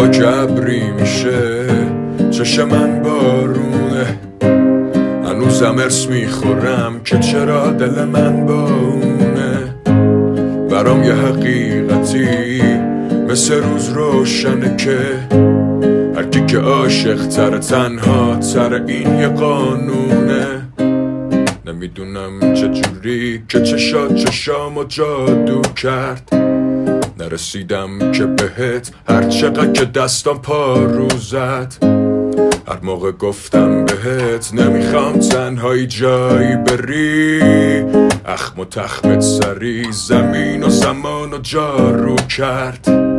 هوا جبری میشه، چشم من بارونه، هنوزم ارس میخورم که چرا دل من با اونه. برام یه حقیقتی مثل روز روشنه که هر کی که عاشق تر تنها تر این یه قانونه. نمیدونم چجوری که چشامو جادو کرد، نرسیدم که بهت هر چقدر که دستم پارو زد. هر موقع گفتم بهت نمیخوام تنهایی جایی بری، اخم و تخمت سری زمین و زمان و جارو کرد.